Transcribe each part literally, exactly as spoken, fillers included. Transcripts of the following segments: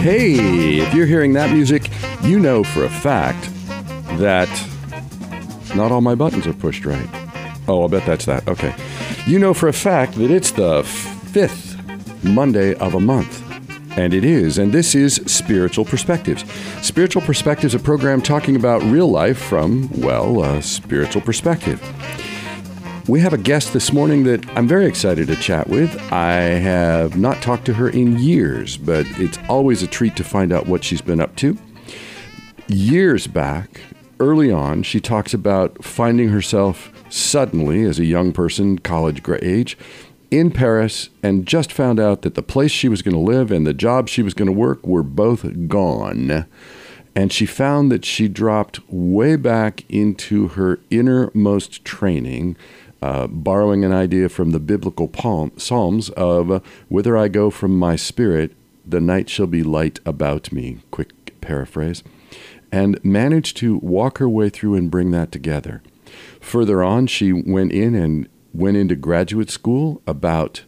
Hey, if you're hearing that music, you know for a fact that not all my buttons are pushed right. Oh, I'll bet that's that. Okay. You know for a fact that it's the fifth Monday of a month. And it is. And this is Spiritual Perspectives. Spiritual Perspectives, a program talking about real life from, well, a spiritual perspective. We have a guest this morning that I'm very excited to chat with. I have not talked to her in years, but it's always a treat to find out what she's been up to. Years back, early on, she talks about finding herself suddenly, as a young person, college age, in Paris, and just found out that the place she was going to live and the job she was going to work were both gone. And she found that she dropped way back into her innermost training, uh, borrowing an idea from the biblical palm, Psalms of, uh, whither I go from my spirit, the night shall be light about me, quick paraphrase, and managed to walk her way through and bring that together. Further on, she went in and went into graduate school about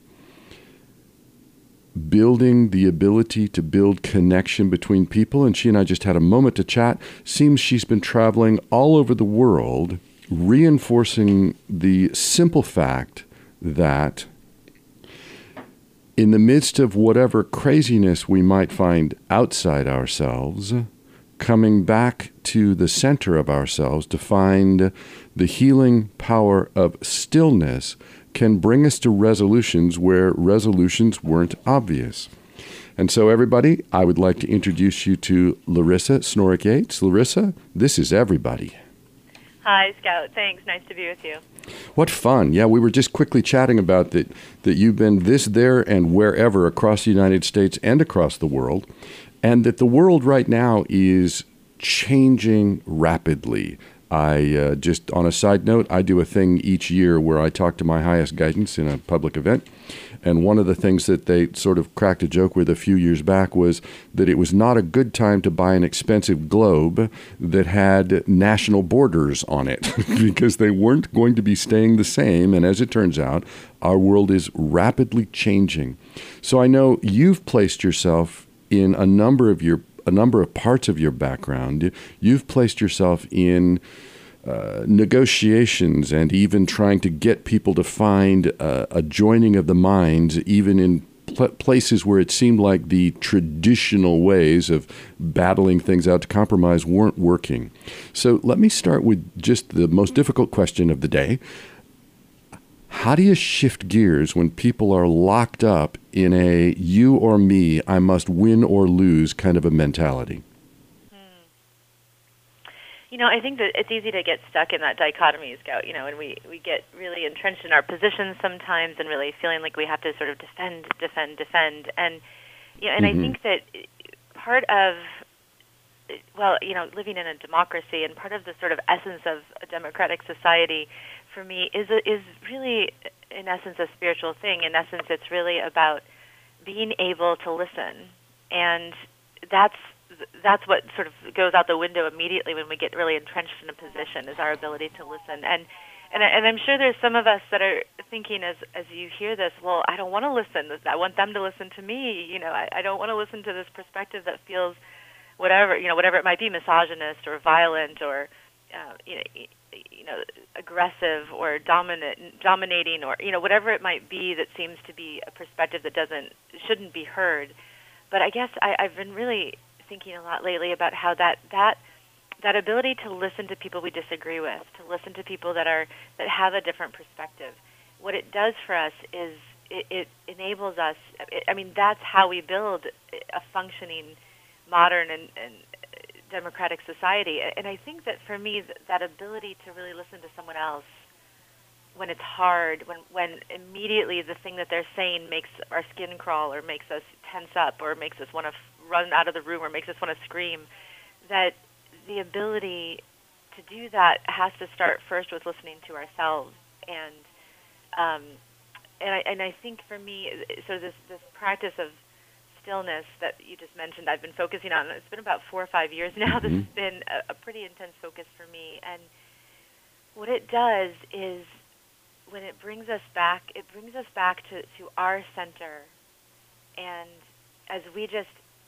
building the ability to build connection between people. And she and I just had a moment to chat. Seems she's been traveling all over the world, reinforcing the simple fact that in the midst of whatever craziness we might find outside ourselves, coming back to the center of ourselves to find the healing power of stillness can bring us to resolutions where resolutions weren't obvious. And so, everybody, I would like to introduce you to Larissa Snorik Yates. Larissa, this is Everybody. Hi, Scout. Thanks. Nice to be with you. What fun. Yeah, we were just quickly chatting about that, that you've been this, there, and wherever across the United States and across the world, and that the world right now is changing rapidly. I uh, just, on a side note, I do a thing each year where I talk to my highest guidance in a public event. And one of the things that they sort of cracked a joke with a few years back was that it was not a good time to buy an expensive globe that had national borders on it because they weren't going to be staying the same. And as it turns out, our world is rapidly changing. So I know you've placed yourself in a number of your a number of parts of your background. You've placed yourself in uh, negotiations and even trying to get people to find uh, a joining of the minds, even in pl- places where it seemed like the traditional ways of battling things out to compromise weren't working. So let me start with just the most difficult question of the day. How do you shift gears when people are locked up in a you or me, I must win or lose kind of a mentality? Hmm. You know, I think that it's easy to get stuck in that dichotomy, Scout, you know, and we, we get really entrenched in our positions sometimes and really feeling like we have to sort of defend, defend, defend. And, you know, and mm-hmm. I think that part of, well, you know, living in a democracy and part of the sort of essence of a democratic society for me is a, is really, in essence, a spiritual thing. In essence, it's really about being able to listen, and that's that's what sort of goes out the window immediately when we get really entrenched in a position, is our ability to listen. And and, I, and I'm sure there's some of us that are thinking as as you hear this, well, I don't want to listen. I want them to listen to me. You know, I, I don't want to listen to this perspective that feels whatever you know, whatever it might be, misogynist or violent or uh, you know. you know, aggressive or dominant, dominating, or you know, whatever it might be that seems to be a perspective that doesn't, shouldn't be heard. But I guess I, I've been really thinking a lot lately about how that that that ability to listen to people we disagree with, to listen to people that are that have a different perspective, what it does for us is it, it enables us. It, I mean, that's how we build a functioning, modern and, and democratic society. And I think that for me, that ability to really listen to someone else when it's hard, when when immediately the thing that they're saying makes our skin crawl or makes us tense up or makes us want to run out of the room or makes us want to scream, that the ability to do that has to start first with listening to ourselves. And um, and I and I think for me, so this this practice of stillness that you just mentioned, I've been focusing on. It's been about four or five years now. Mm-hmm. This has been a, a pretty intense focus for me. And what it does is, when it brings us back, it brings us back to, to our center. And as we just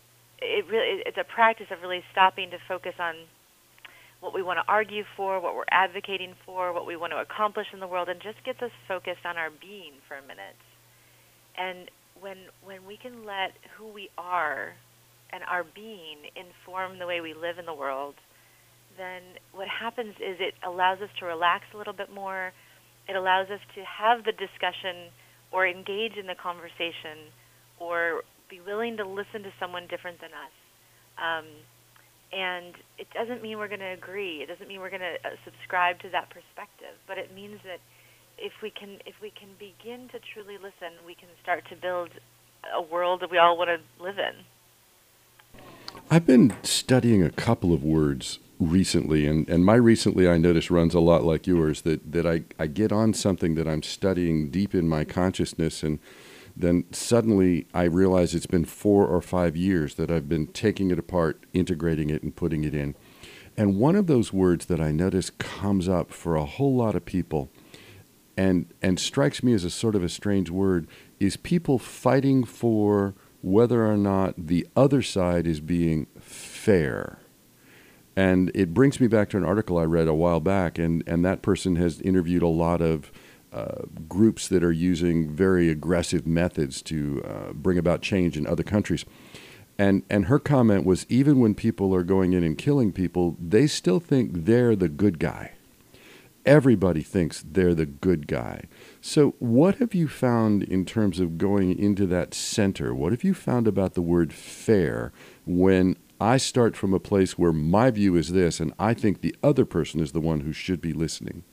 it really it's a practice of really stopping to focus on what we want to argue for, what we're advocating for, what we want to accomplish in the world, and just gets us focused on our being for a minute. And when when we can let who we are and our being inform the way we live in the world, then what happens is it allows us to relax a little bit more. It allows us to have the discussion or engage in the conversation or be willing to listen to someone different than us. Um, and it doesn't mean we're going to agree. It doesn't mean we're going to uh, subscribe to that perspective. But it means that if we can if we can begin to truly listen, we can start to build a world that we all want to live in. I've been studying a couple of words recently, and, and my recently, I notice, runs a lot like yours, that, that I, I get on something that I'm studying deep in my consciousness, and then suddenly I realize it's been four or five years that I've been taking it apart, integrating it, and putting it in. And one of those words that I notice comes up for a whole lot of people and and strikes me as a sort of a strange word is people fighting for whether or not the other side is being fair. And it brings me back to an article I read a while back, and, and that person has interviewed a lot of uh, groups that are using very aggressive methods to uh, bring about change in other countries. And and her comment was, even when people are going in and killing people, they still think they're the good guy. Everybody thinks they're the good guy. So what have you found in terms of going into that center? What have you found about the word fair when I start from a place where my view is this and I think the other person is the one who should be listening?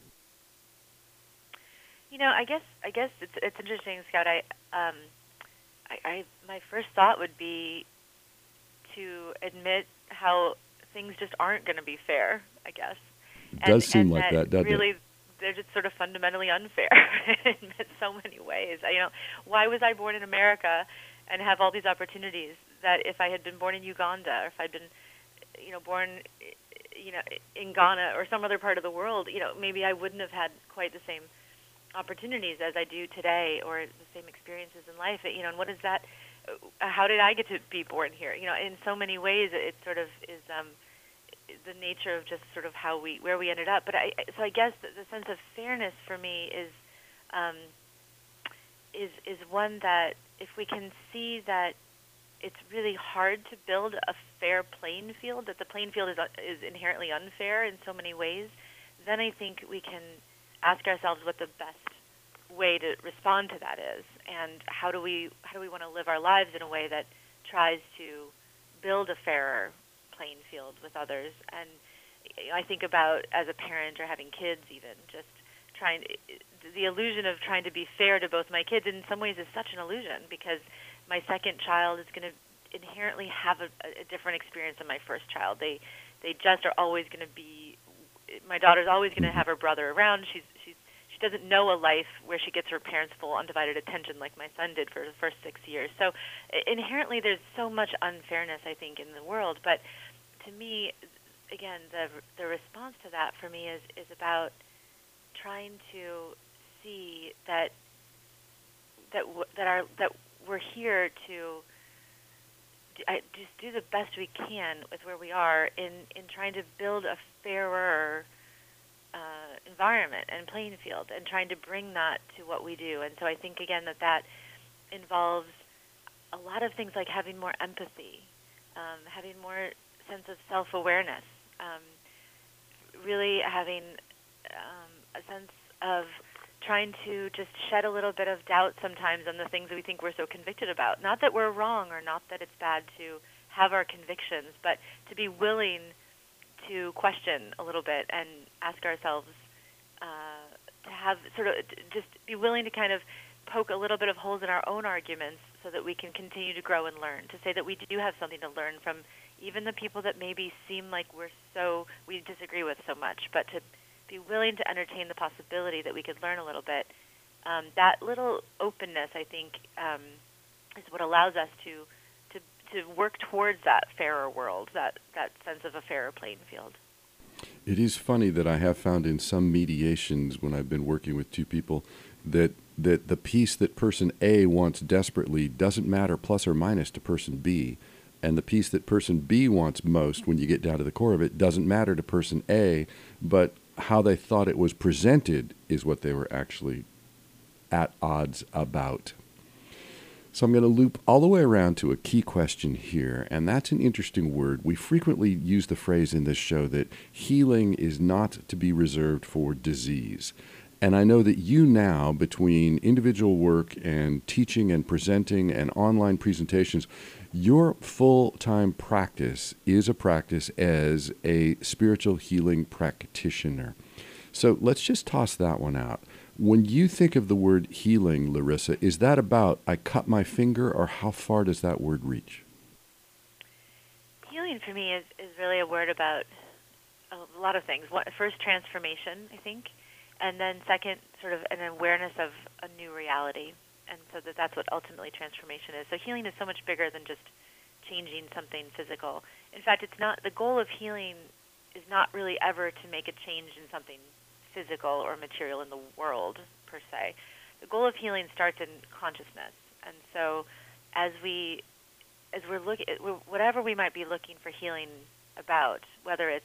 You know, I guess I guess it's it's interesting, Scott. I um I, I my first thought would be to admit how things just aren't going to be fair, I guess. It does and, seem and like that, that, doesn't really, it? They're just sort of fundamentally unfair in so many ways. I, you know, why was I born in America and have all these opportunities that if I had been born in Uganda or if I'd been, you know, born, you know, in Ghana or some other part of the world, you know, maybe I wouldn't have had quite the same opportunities as I do today or the same experiences in life. You know, and what is that? How did I get to be born here? You know, in so many ways, it sort of is um, the nature of just sort of how we, where we ended up. But I, so I guess the, the sense of fairness for me is, um, is, is one that if we can see that it's really hard to build a fair playing field, that the playing field is is inherently unfair in so many ways, then I think we can ask ourselves what the best way to respond to that is, and how do we how do we want to live our lives in a way that tries to build a fairer playing field with others. And I think about as a parent or having kids, even just trying to, the illusion of trying to be fair to both my kids in some ways is such an illusion, because my second child is going to inherently have a, a different experience than my first child. They they just are always going to be. My daughter's always going to have her brother around. She's she's she doesn't know a life where she gets her parents' full undivided attention like my son did for the first six years. So inherently, there's so much unfairness, I think, in the world. But to me, again, the the response to that for me is is about trying to see that that w- that our that we're here to do, I, just do the best we can with where we are in, in trying to build a fairer uh, environment and playing field, and trying to bring that to what we do. And so I think, again, that that involves a lot of things like having more empathy, um, having more sense of self-awareness, um, really having um, a sense of trying to just shed a little bit of doubt sometimes on the things that we think we're so convicted about. Not that we're wrong, or not that it's bad to have our convictions, but to be willing to question a little bit and ask ourselves, uh, to have sort of just be willing to kind of poke a little bit of holes in our own arguments so that we can continue to grow and learn, to say that we do have something to learn from even the people that maybe seem like we're so, we disagree with so much, but to be willing to entertain the possibility that we could learn a little bit. Um, that little openness, I think, um, is what allows us to, to to work towards that fairer world, that, that sense of a fairer playing field. It is funny that I have found in some mediations when I've been working with two people that that the piece that person A wants desperately doesn't matter plus or minus to person B. And the piece that person B wants most, when you get down to the core of it, doesn't matter to person A, but how they thought it was presented is what they were actually at odds about. So I'm going to loop all the way around to a key question here, and that's an interesting word. We frequently use the phrase in this show that healing is not to be reserved for disease. And I know that you now, between individual work and teaching and presenting and online presentations, your full-time practice is a practice as a spiritual healing practitioner. So let's just toss that one out. When you think of the word healing, Larissa, is that about I cut my finger, or how far does that word reach? Healing for me is, is really a word about a lot of things. One, first, transformation, I think, and then second, sort of an awareness of a new reality. And so that that's what ultimately transformation is. So healing is so much bigger than just changing something physical. In fact, it's not, the goal of healing is not really ever to make a change in something physical or material in the world, per se. The goal of healing starts in consciousness. And so as we, as we're looking, whatever we might be looking for healing about, whether it's,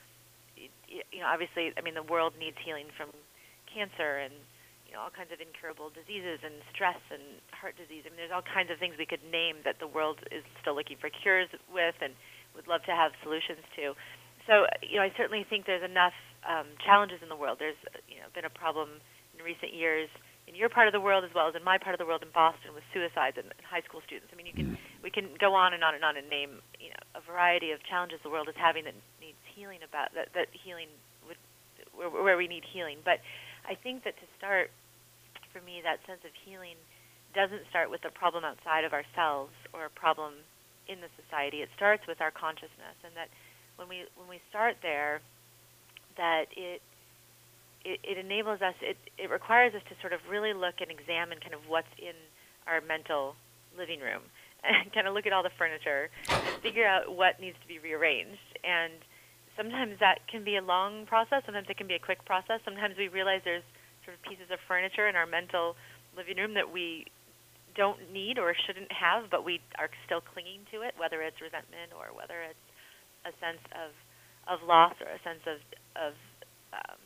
you know, obviously, I mean, the world needs healing from cancer and, you know, all kinds of incurable diseases and stress and heart disease. I mean, there's all kinds of things we could name that the world is still looking for cures with and would love to have solutions to. So, you know, I certainly think there's enough um, challenges in the world. There's, you know, been a problem in recent years in your part of the world as well as in my part of the world in Boston with suicides and, and high school students. I mean, you can we can go on and on and on and name, you know, a variety of challenges the world is having that needs healing about that that healing would where, where we need healing. But I think that to start, for me, that sense of healing doesn't start with a problem outside of ourselves or a problem in the society. It starts with our consciousness, and that when we when we start there, that it it, it enables us. It it requires us to sort of really look and examine kind of what's in our mental living room, and kind of look at all the furniture and figure out what needs to be rearranged. And sometimes that can be a long process. Sometimes it can be a quick process. Sometimes we realize there's sort of pieces of furniture in our mental living room that we don't need or shouldn't have, but we are still clinging to it, whether it's resentment or whether it's a sense of, of loss or a sense of, of um,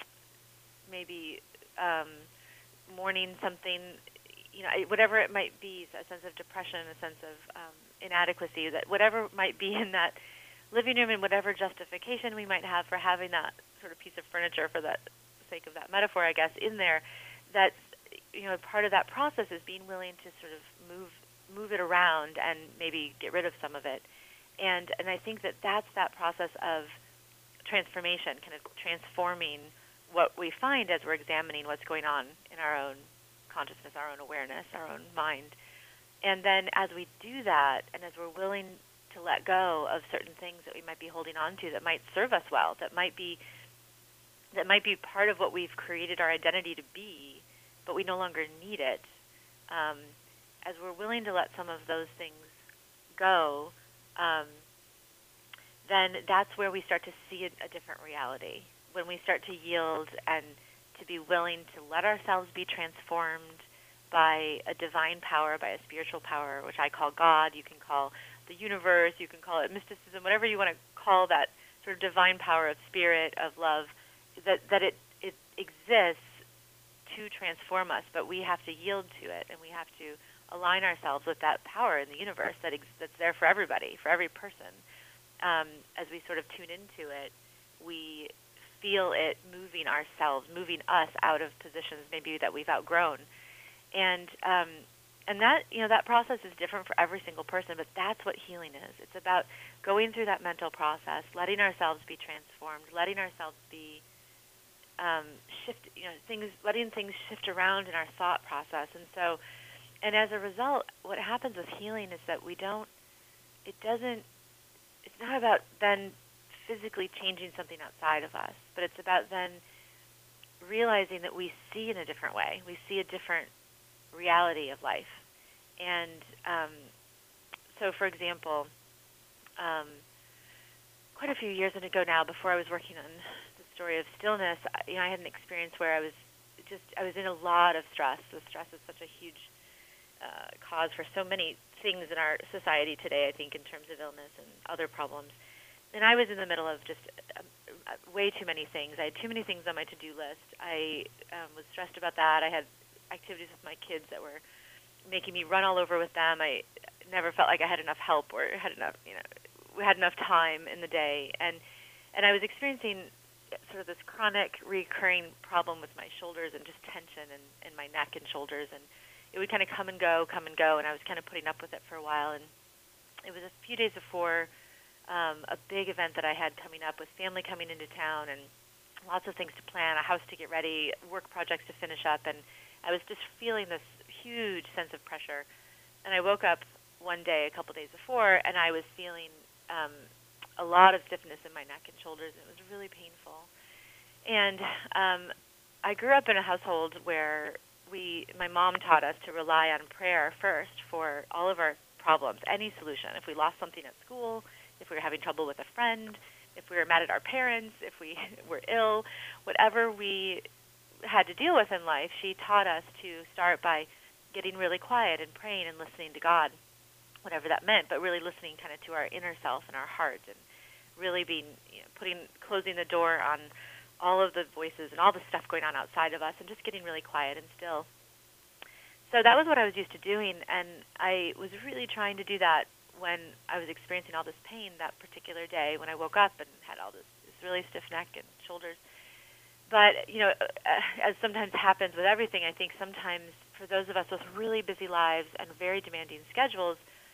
maybe um, mourning something, you know, whatever it might be, a sense of depression, a sense of um, inadequacy, that whatever might be in that living room and whatever justification we might have for having that sort of piece of furniture, for the sake of that metaphor, I guess, in there, that's, you know, part of that process is being willing to sort of move move it around and maybe get rid of some of it. And and I think that that's that process of transformation, kind of transforming what we find as we're examining what's going on in our own consciousness, our own awareness, our own mind. And then as we do that, and as we're willing to let go of certain things that we might be holding on to that might serve us well, that might be that might be part of what we've created our identity to be, but we no longer need it. Um, as we're willing to let some of those things go, um, then that's where we start to see a, a different reality. When we start to yield and to be willing to let ourselves be transformed by a divine power, by a spiritual power, which I call God, you can call the universe, you can call it mysticism, whatever you want to call that sort of divine power of spirit, of love, that, that it, it exists to transform us, but we have to yield to it, and we have to align ourselves with that power in the universe that ex- that's there for everybody, for every person. Um, as we sort of tune into it, we feel it moving ourselves, moving us out of positions maybe that we've outgrown. And um, and that, you know, that process is different for every single person, but that's what healing is. It's about going through that mental process, letting ourselves be transformed, letting ourselves be um, shift, you know, things, letting things shift around in our thought process. And so, and as a result, what happens with healing is that we don't, it doesn't, it's not about then physically changing something outside of us, but it's about then realizing that we see in a different way. We see a different reality of life. And um, so, for example, um, quite a few years ago now, before I was working on the story of stillness, you know, I had an experience where I was just, I was in a lot of stress. The stress is such a huge uh, cause for so many things in our society today, I think, in terms of illness and other problems. And I was in the middle of just uh, uh, way too many things. I had too many things on my to-do list. I um, was stressed about that. I had activities with my kids that were making me run all over with them. I never felt like I had enough help or had enough, you know, we had enough time in the day. And and I was experiencing sort of this chronic, recurring problem with my shoulders and just tension in, in my neck and shoulders. And it would kind of come and go, come and go, and I was kind of putting up with it for a while. And it was a few days before um, a big event that I had coming up with family coming into town and lots of things to plan, a house to get ready, work projects to finish up, and I was just feeling this huge sense of pressure. And I woke up one day, a couple days before, and I was feeling um, a lot of stiffness in my neck and shoulders, and it was really painful. And um, I grew up in a household where we, my mom taught us to rely on prayer first for all of our problems, any solution. If we lost something at school, if we were having trouble with a friend, if we were mad at our parents, if we were ill, whatever we had to deal with in life, she taught us to start by getting really quiet and praying and listening to God, whatever that meant, but really listening kind of to our inner self and our heart, and really being, you know, putting, closing the door on all of the voices and all the stuff going on outside of us, and just getting really quiet and still. So that was what I was used to doing, and I was really trying to do that when I was experiencing all this pain that particular day when I woke up and had all this, this really stiff neck and shoulders. But, you know, as sometimes happens with everything, I think sometimes for those of us with really busy lives and very demanding schedules,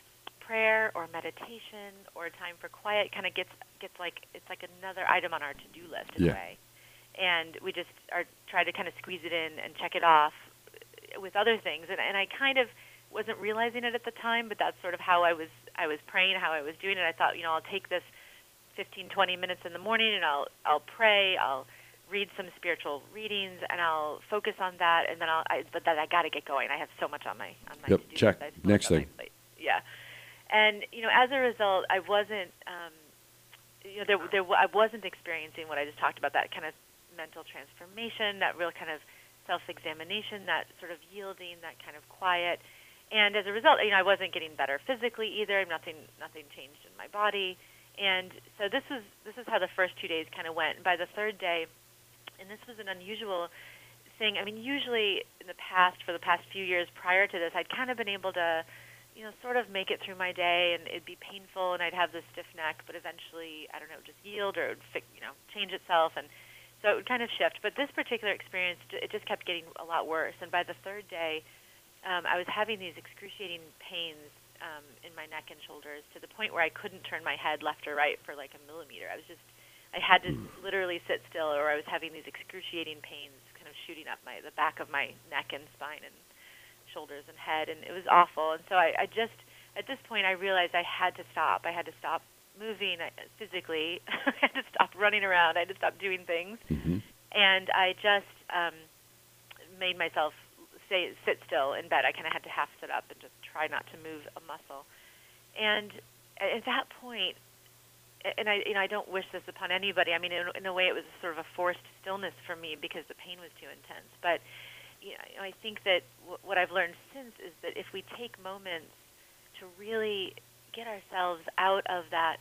prayer or meditation or time for quiet kind of gets gets like, it's like another item on our to-do list in yeah. a way. And we just are try to kind of squeeze it in and check it off with other things. And, and I kind of wasn't realizing it at the time, but that's sort of how I was I was praying, how I was doing it. I thought, you know, I'll take this fifteen, twenty minutes in the morning and I'll I'll pray, I'll read some spiritual readings, and I'll focus on that, and then I'll, I, but then I got to get going. I have so much on my, on my yep, to-do check. list. Next thing. Yeah. And, you know, as a result, I wasn't, um, you know, there, there, I wasn't experiencing what I just talked about, that kind of mental transformation, that real kind of self-examination, that sort of yielding, that kind of quiet. And as a result, you know, I wasn't getting better physically either. Nothing, nothing changed in my body. And so this was, this is how the first two days kind of went. And by the third day, and this was an unusual thing. I mean, usually in the past, for the past few years prior to this, I'd kind of been able to, you know, sort of make it through my day, and it'd be painful, and I'd have this stiff neck, but eventually, I don't know, just yield or it would, you know, change itself, and so it would kind of shift. But this particular experience, it just kept getting a lot worse, and by the third day, um, I was having these excruciating pains um, in my neck and shoulders to the point where I couldn't turn my head left or right for like a millimeter. I was just I had to literally sit still, or I was having these excruciating pains kind of shooting up my the back of my neck and spine and shoulders and head, and it was awful. And so I, I just, at this point, I realized I had to stop. I had to stop moving physically. I had to stop running around. I had to stop doing things. Mm-hmm. And I just um, made myself stay, sit still in bed. I kind of had to half sit up and just try not to move a muscle. And at that point, and I, you know, I don't wish this upon anybody. I mean, in, in a way, it was sort of a forced stillness for me because the pain was too intense. But you know, I think that w- what I've learned since is that if we take moments to really get ourselves out of that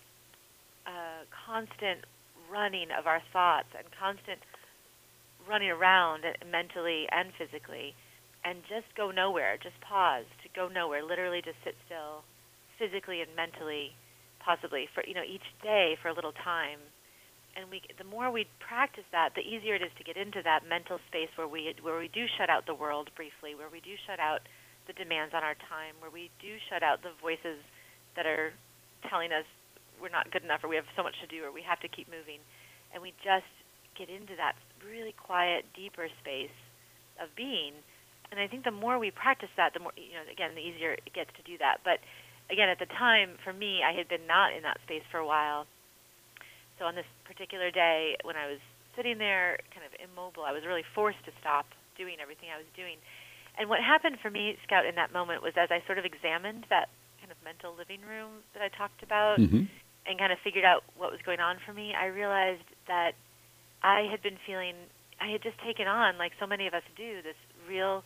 uh, constant running of our thoughts and constant running around mentally and physically, and just go nowhere, just pause, to go nowhere, literally just sit still, physically and mentally, possibly for, you know, each day for a little time. And we, the more we practice that, the easier it is to get into that mental space where we where we do shut out the world briefly, where we do shut out the demands on our time, where we do shut out the voices that are telling us we're not good enough, or we have so much to do, or we have to keep moving. And we just get into that really quiet, deeper space of being. And I think the more we practice that, the more, you know, again, the easier it gets to do that. But again, at the time, for me, I had been not in that space for a while. So on this particular day, when I was sitting there kind of immobile, I was really forced to stop doing everything I was doing. And what happened for me, Scout, in that moment was as I sort of examined that kind of mental living room that I talked about, mm-hmm. and kind of figured out what was going on for me, I realized that I had been feeling, I had just taken on, like so many of us do, this real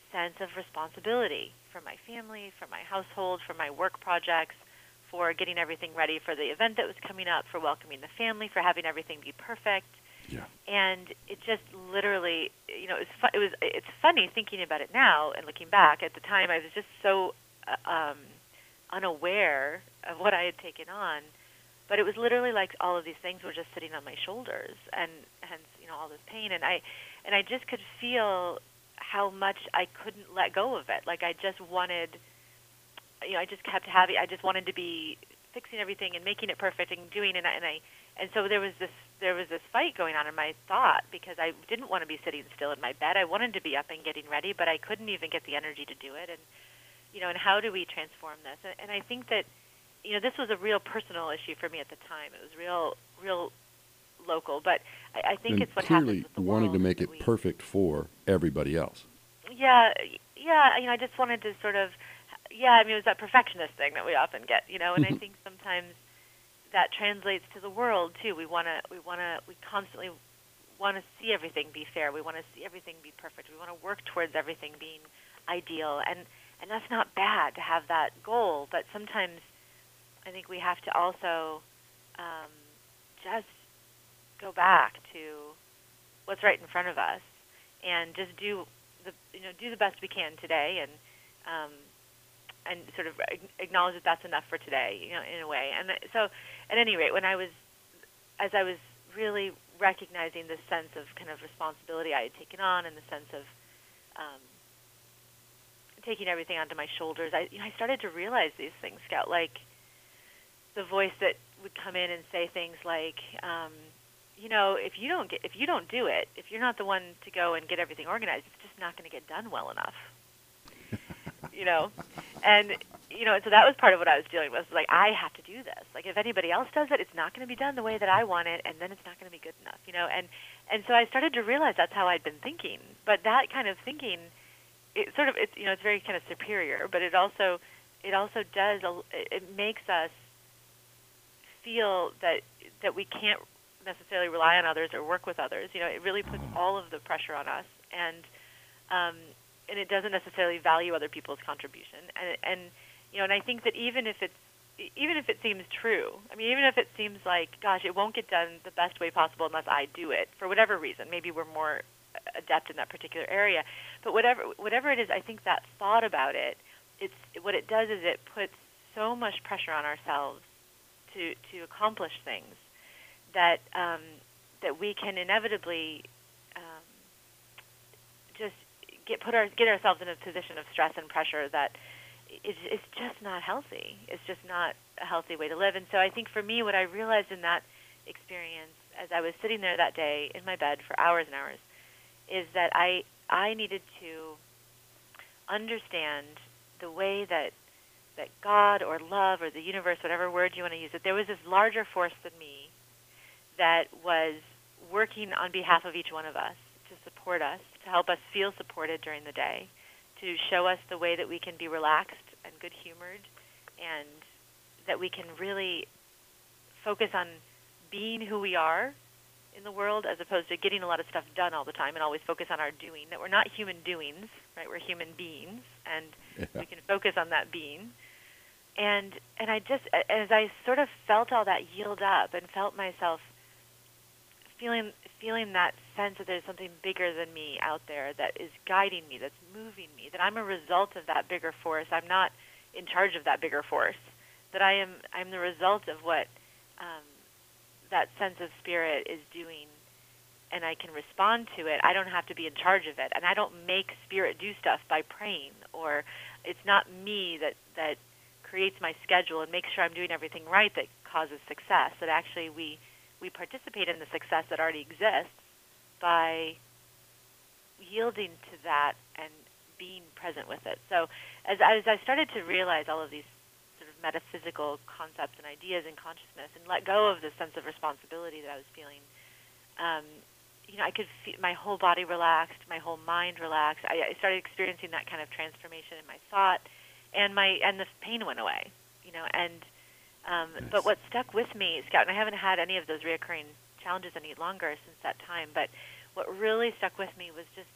sense of responsibility for my family, for my household, for my work projects, for getting everything ready for the event that was coming up, for welcoming the family, for having everything be perfect. Yeah. And it just literally, you know, it was, fu- it was it's funny thinking about it now and looking back. At the time, I was just so uh, um, unaware of what I had taken on. But it was literally like all of these things were just sitting on my shoulders, and hence, you know, all this pain. And I, and I just could feel how much I couldn't let go of it. Like I just wanted, you know, I just kept having, I just wanted to be fixing everything and making it perfect and doing, and I, and I, and so there was this, there was this fight going on in my thought because I didn't want to be sitting still in my bed. I wanted to be up and getting ready, but I couldn't even get the energy to do it. And, you know, and how do we transform this? And, and I think that, you know, this was a real personal issue for me at the time. It was real, real local, but I, I think and it's what clearly happens with the wanting world to make it we, perfect for everybody else. Yeah, yeah. You know, I just wanted to sort of, yeah. I mean, it was that perfectionist thing that we often get, you know. And I think sometimes that translates to the world too. We want to, we want to, we constantly want to see everything be fair. We want to see everything be perfect. We want to work towards everything being ideal, and and that's not bad to have that goal, but sometimes I think we have to also um, just go back to what's right in front of us and just do the you know do the best we can today, and um, and sort of acknowledge that that's enough for today, you know, in a way. And so, at any rate, when I was as I was really recognizing this sense of kind of responsibility I had taken on, and the sense of um, taking everything onto my shoulders, I you know I started to realize these things, Scout, like the voice that would come in and say things like, um, you know, if you don't get, if you don't do it, if you're not the one to go and get everything organized, it's just not going to get done well enough. You know, and you know, and so that was part of what I was dealing with. Like, I have to do this. Like, if anybody else does it, it's not going to be done the way that I want it, and then it's not going to be good enough. You know, and and so I started to realize that's how I'd been thinking. But that kind of thinking, it sort of, it's you know, it's very kind of superior, but it also, it also does, it makes us feel that that we can't necessarily rely on others or work with others. You know, it really puts all of the pressure on us, and um, and it doesn't necessarily value other people's contribution. And and you know, and I think that even if it's even if it seems true, I mean, even if it seems like, gosh, it won't get done the best way possible unless I do it for whatever reason. Maybe we're more adept in that particular area, but whatever whatever it is, I think that thought about it, it's what it does is it puts so much pressure on ourselves to to accomplish things that um, that we can inevitably um, just get put our get ourselves in a position of stress and pressure that is is just not healthy. It's just not a healthy way to live. And so I think for me, what I realized in that experience, as I was sitting there that day in my bed for hours and hours, is that I I needed to understand the way that that God or love or the universe, whatever word you want to use, that there was this larger force than me that was working on behalf of each one of us to support us, to help us feel supported during the day, to show us the way that we can be relaxed and good-humored, and that we can really focus on being who we are in the world as opposed to getting a lot of stuff done all the time and always focus on our doing, that we're not human doings, right? We're human beings, and yeah. we can focus on that being. And and I just, as I sort of felt all that yield up and felt myself feeling feeling that sense that there's something bigger than me out there that is guiding me, that's moving me, that I'm a result of that bigger force. I'm not in charge of that bigger force, that I am I'm the result of what um, that sense of spirit is doing, and I can respond to it. I don't have to be in charge of it, and I don't make spirit do stuff by praying, or it's not me that, that creates my schedule and makes sure I'm doing everything right that causes success, that actually we we participate in the success that already exists by yielding to that and being present with it. So as, as I started to realize all of these sort of metaphysical concepts and ideas in consciousness and let go of the sense of responsibility that I was feeling, um, you know, I could feel my whole body relaxed, my whole mind relaxed. I, I started experiencing that kind of transformation in my thought, and my and the pain went away, you know, and Um, nice. But what stuck with me, Scout, and I haven't had any of those reoccurring challenges any longer since that time, but what really stuck with me was just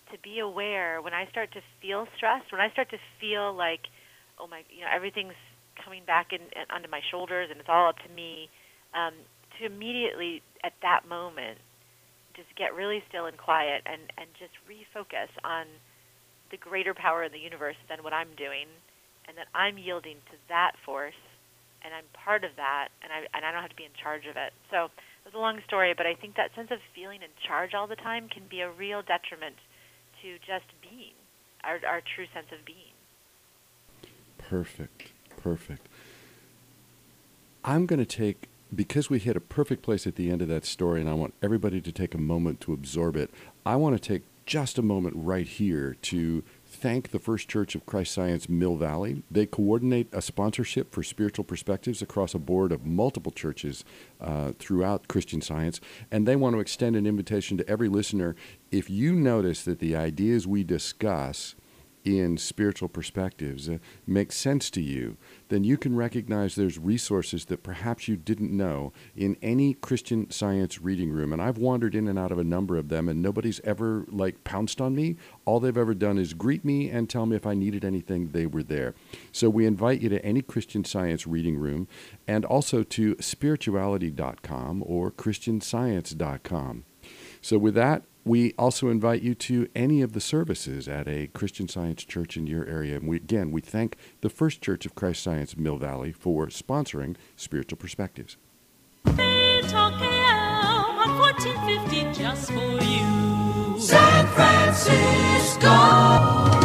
to be aware when I start to feel stressed, when I start to feel like, oh my, you know, everything's coming back in, in onto my shoulders and it's all up to me, um, to immediately at that moment just get really still and quiet and, and just refocus on the greater power in the universe than what I'm doing, and that I'm yielding to that force, and I'm part of that, and I and I don't have to be in charge of it. So it was a long story, but I think that sense of feeling in charge all the time can be a real detriment to just being, our our true sense of being. Perfect, perfect. I'm going to take, because we hit a perfect place at the end of that story, and I want everybody to take a moment to absorb it, I want to take just a moment right here to thank the First Church of Christ Science Mill Valley. They coordinate a sponsorship for spiritual perspectives across a board of multiple churches uh, throughout Christian Science, and they want to extend an invitation to every listener. If you notice that the ideas we discuss in spiritual perspectives uh, make sense to you, then you can recognize there's resources that perhaps you didn't know in any Christian Science reading room. And I've wandered in and out of a number of them, and nobody's ever like pounced on me. All they've ever done is greet me and tell me if I needed anything, they were there. So we invite you to any Christian Science reading room, and also to spirituality dot com or christian science dot com. So with that, we also invite you to any of the services at a Christian Science church in your area. And we, again, we thank the First Church of Christ Science Mill Valley for sponsoring Spiritual Perspectives. Talk A M on fourteen fifty just for you. San Francisco.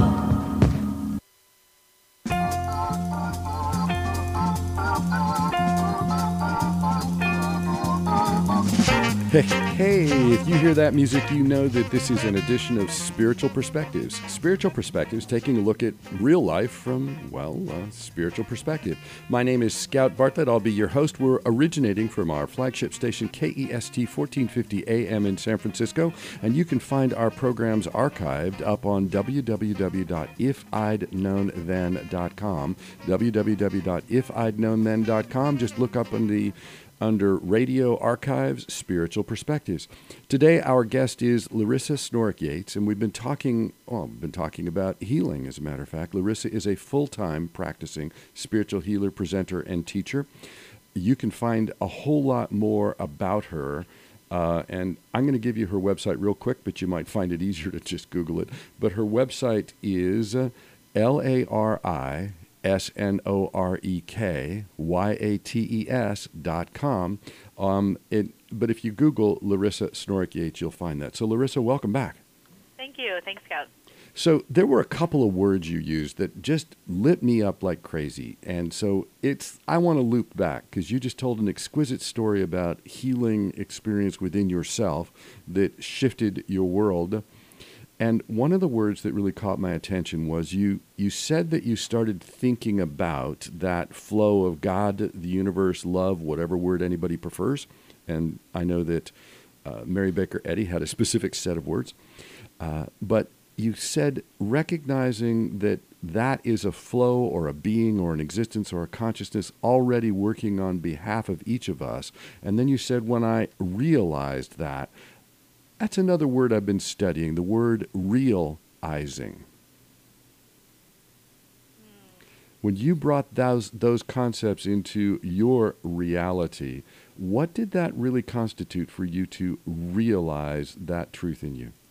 Hey, hey, if you hear that music, you know that this is an edition of Spiritual Perspectives. Spiritual Perspectives, taking a look at real life from, well, a spiritual perspective. My name is Scout Bartlett. I'll be your host. We're originating from our flagship station, K E S T fourteen fifty A M in San Francisco, and you can find our programs archived up on w w w dot if i'd known then dot com, w w w dot if i'd known then dot com. Just look up on the under Radio Archives, Spiritual Perspectives. Today, our guest is Larissa Snorek Yates, and we've been talking, well, we've been talking about healing, as a matter of fact. Larissa is a full-time practicing spiritual healer, presenter, and teacher. You can find a whole lot more about her, uh, and I'm going to give you her website real quick, but you might find it easier to just Google it. But her website is L A R I S N O R E K Y A T E S dot com. Um, it, but if you Google Larissa Snorek Yates, you'll find that. So, Larissa, welcome back. Thank you. Thanks, Scout. So there were a couple of words you used that just lit me up like crazy. And so it's I want to loop back because you just told an exquisite story about healing experience within yourself that shifted your world. And one of the words that really caught my attention was you you said that you started thinking about that flow of God, the universe, love, whatever word anybody prefers. And I know that uh, Mary Baker Eddy had a specific set of words. Uh, but you said recognizing that that is a flow or a being or an existence or a consciousness already working on behalf of each of us. And then you said, when I realized that, that's another word I've been studying, the word realizing. When you brought those those concepts into your reality, what did that really constitute for you to realize that truth in you?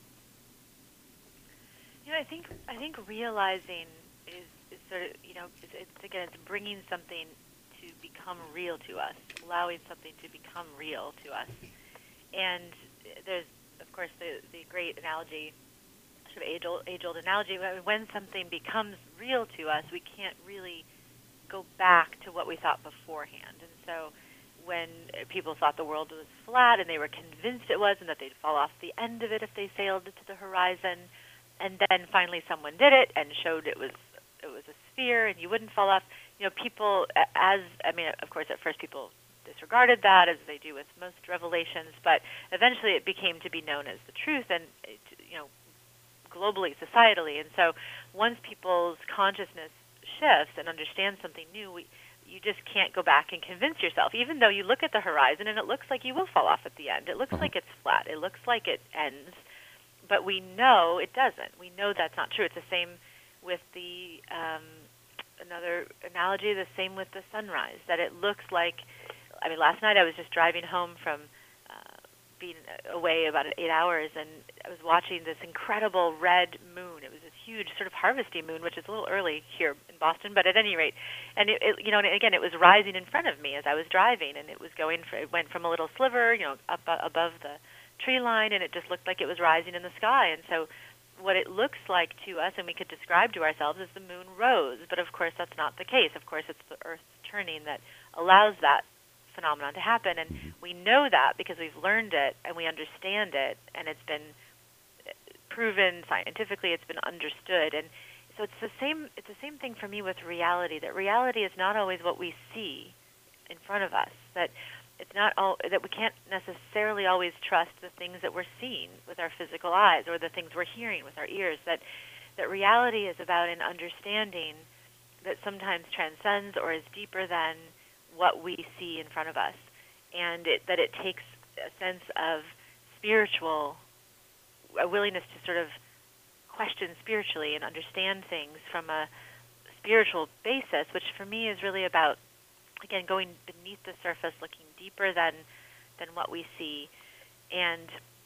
You know, I think I think realizing is, is sort of, you know, it's, it's again, it's bringing something to become real to us, allowing something to become real to us. And there's, of course, the, the great analogy, sort of age-old, age-old analogy, when something becomes real to us, we can't really go back to what we thought beforehand. And so when people thought the world was flat and they were convinced it was and that they'd fall off the end of it if they sailed to the horizon, and then finally someone did it and showed it was it was a sphere and you wouldn't fall off, you know, people, as, I mean, of course, at first people disregarded that, as they do with most revelations, but eventually it became to be known as the truth, and it, you know, globally, societally. And so once people's consciousness shifts and understands something new, we, you just can't go back and convince yourself, even though you look at the horizon and it looks like you will fall off at the end. It looks uh-huh. like it's flat. It looks like it ends. but we know it doesn't. We know that's not true. It's the same with the um, another analogy. The same with the sunrise. That it looks like. I mean, last night I was just driving home from uh, being away about eight hours, and I was watching this incredible red moon. It was this huge sort of harvesty moon, which is a little early here in Boston, but at any rate, and it, it you know, and again, it was rising in front of me as I was driving, and it was going. For, it went from a little sliver, you know, up uh, above the tree line, and it just looked like it was rising in the sky. And so, what it looks like to us, and we could describe to ourselves, is the moon rose. But of course, that's not the case. Of course, it's the Earth turning that allows that phenomenon to happen, and mm-hmm. we know that because we've learned it and we understand it, and it's been proven scientifically. It's been understood, and so it's the same. It's the same thing for me with reality. That reality is not always what we see in front of us. That it's not all that we can't necessarily always trust the things that we're seeing with our physical eyes or the things we're hearing with our ears. That that reality is about an understanding that sometimes transcends or is deeper than what we see in front of us, and it, that it takes a sense of spiritual, a willingness to sort of question spiritually and understand things from a spiritual basis, which for me is really about, again, going beneath the surface, looking deeper than than what we see, and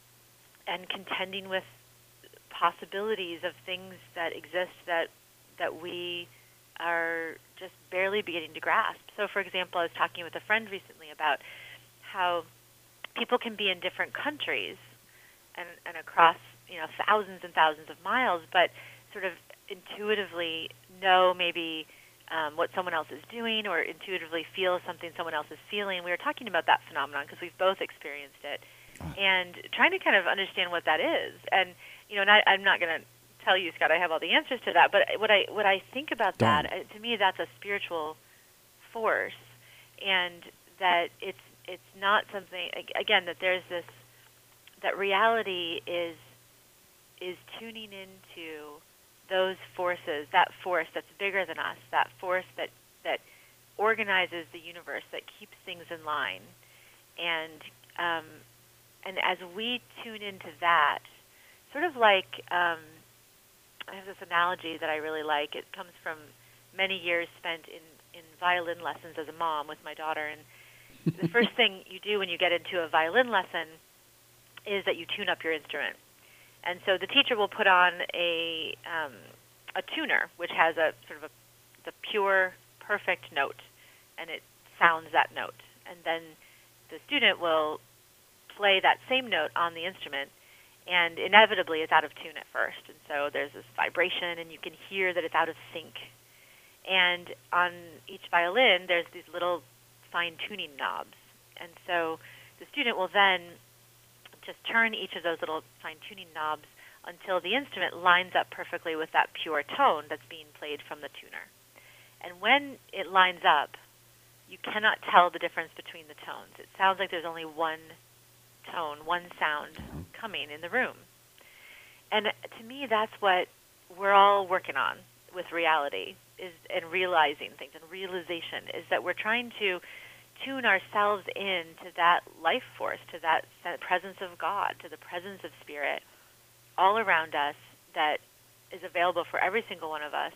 and contending with possibilities of things that exist that that we are just barely beginning to grasp. So, for example, I was talking with a friend recently about how people can be in different countries and, and across, you know, thousands and thousands of miles, but sort of intuitively know maybe um, what someone else is doing, or intuitively feel something someone else is feeling. We were talking about that phenomenon because we've both experienced it, and trying to kind of understand what that is. And, you know, and I, I'm not going to tell you, Scott, I have all the answers to that, but what I what I think about Don't. that, uh, to me, that's a spiritual force, and that it's it's not something, again, that there's this, that reality is is tuning into those forces, that force that's bigger than us, that force that that organizes the universe, that keeps things in line, and um, and as we tune into that, sort of like. Um, I have this analogy that I really like. It comes from many years spent in, in violin lessons as a mom with my daughter. And the first thing you do when you get into a violin lesson is that you tune up your instrument. And so the teacher will put on a um, a tuner, which has a sort of a the pure, perfect note, and it sounds that note. And then the student will play that same note on the instrument, and inevitably it's out of tune at first. And so there's this vibration, and you can hear that it's out of sync. And on each violin, there's these little fine-tuning knobs. And so the student will then just turn each of those little fine-tuning knobs until the instrument lines up perfectly with that pure tone that's being played from the tuner. And when it lines up, you cannot tell the difference between the tones. It sounds like there's only one tone, one sound coming in the room. And to me, that's what we're all working on with reality, is and realizing things, and realization is that we're trying to tune ourselves in to that life force, to that presence of God, to the presence of Spirit all around us that is available for every single one of us,